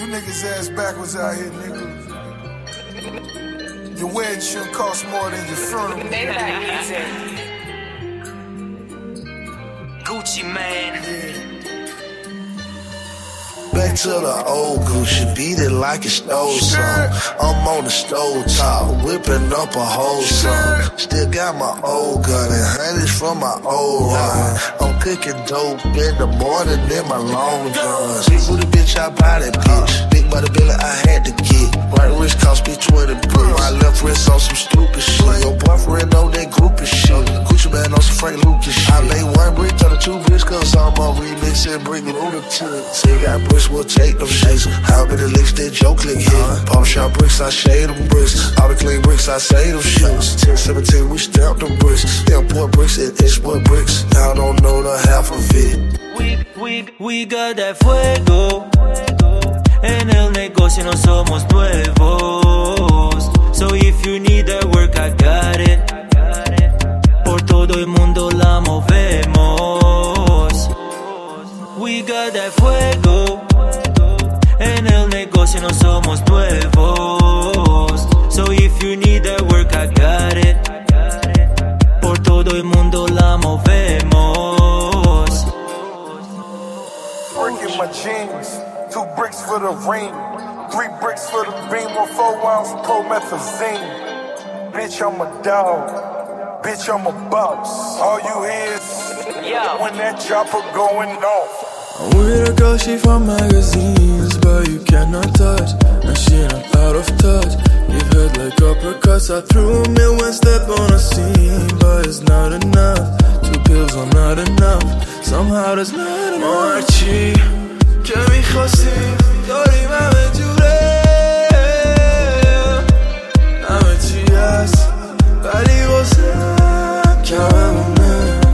niggas ass backwards out here, nigga. Your wedding shouldn't cost more than your funeral. Gucci Mane. Yeah. Back to the old Gucci, beat it like it stole some. I'm on the stove top, whipping up a whole song. Still got my old gun and hundreds from my old run. I'm cooking dope in the morning in my long guns. Big booty bitch, I buy that bitch. Big body bill, I had to get. Right wrist cost me 20 bricks. My left wrist on some stupid shit. Your boyfriend on that groupie shit. Gucci man on some Frank Lucas shit. I made one brick, turn to 2 bricks, cause I'm on remix and bring lunatic. Say got bricks, we'll take them shits. How many licks that Joe click hit? Palm shot bricks, I shade them bricks. All the clean bricks, I say them shits. 10, 17, we stamp them bricks. Import bricks and export bricks. Y'all don't know the half of it. We got that fuego. En el negocio no somos nuevos. So if you need that work, I got it. Por todo el mundo la movemos. We got that fuego. En el negocio no somos nuevos. So if you need that work, I got it. Por todo el mundo la movemos. Breaking my jeans. 2 bricks for the ring, 3 bricks for the beam, or 4 ounce promethazine. Bitch, I'm a dog. Bitch, I'm a boss. All you hear is when that chopper going off. I'm with a girl, she from magazines, but you cannot touch. And she not out of touch. Give head like uppercuts. I threw a million step on a scene, but it's not enough. 2 pills are not enough. Somehow there's not enough. Marchi, که میخواستی داریم همه جوره. همه چی هست ولی واسه کممونه.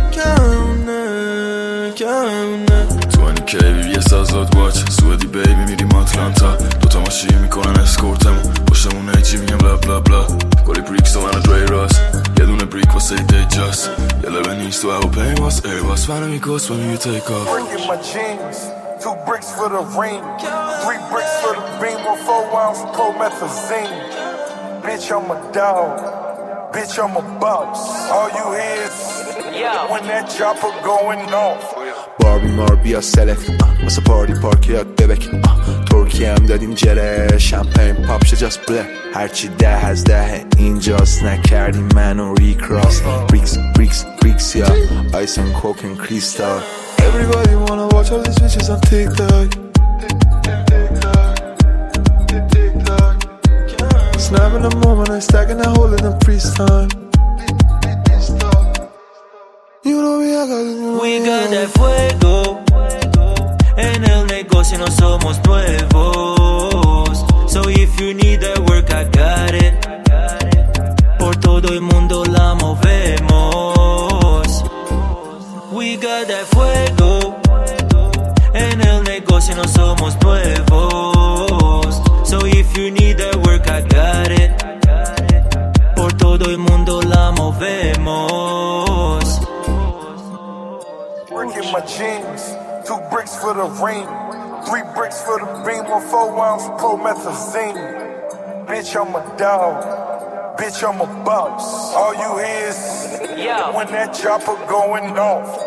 20K بیبی سازاد واچ سوئدی بیبی میریم آتلانتا. 2 ماشین میکنن اسکورتمو پشتمون هیچی میگم بلا بلا بلا. کلی بریکس و من دری راست. یه دونه بریک واسه دی جاست. یه لبه نیست و هواپیم واس ایرباس. منو میکس when you take off. Breaking my jeans. 2 bricks for the ring, 3 bricks for the beam, or 4 ounce promethazine. Bitch, I'm a dog. Bitch, I'm a boss. All you hear is when that chopper going off. Barbie Marbia select واسه پارتی پارکی یاد ببک. ترکی هم دادیم جره. شمپین پاپ شه جاست بله. هرچی 10 از 10 اینجاست. نکردیم منو ریکراس. بریکس یا آیس and coke and crystal. Everybody wanna watch all these bitches on TikTok. Snapping the moment and stacking that hole in the freeze time. You know me, I got it. We got that fuego. En el negocio no somos nuevos. So if you need that work, I got it. Por todo el mundo la movemos. We got that fuego. En el negocio no somos nuevos. So if you need that work, I got it. Por todo el mundo la movemos. Breaking my jeans. 2 bricks for the ring, 3 bricks for the beam, or 4 ounce promethazine. Bitch, I'm a dog. Bitch, I'm a boss. All you hear is when that chopper going off.